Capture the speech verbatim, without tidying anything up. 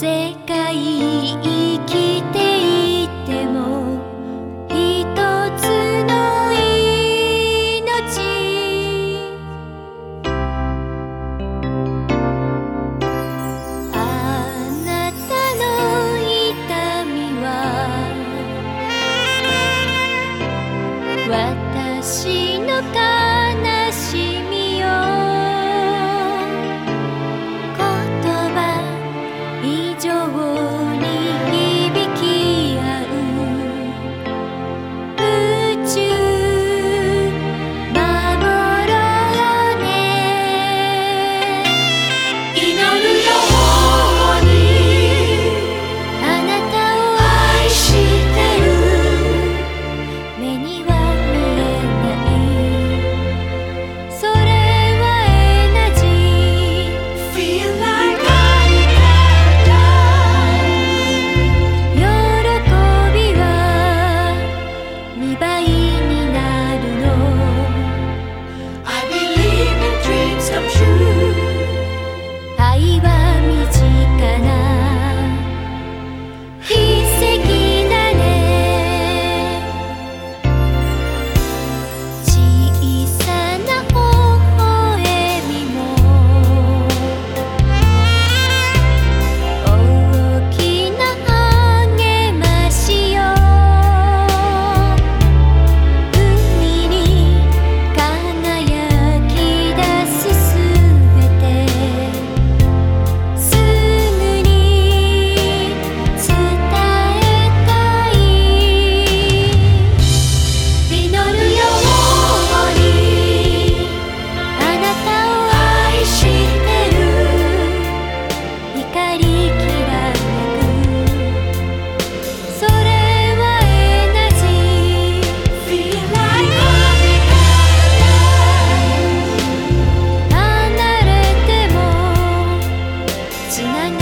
世界生きていても一つの命、あなたの痛みは私の悲しみよ、以上に響き合う宇宙守ろうね。祈るようにあなたを愛してる、目には見えないそれはエナジー Feel likeにばいになるの I believe in dreams come true 愛は身近な奇跡だね。小さな微笑みも大きな励ましよ、つなが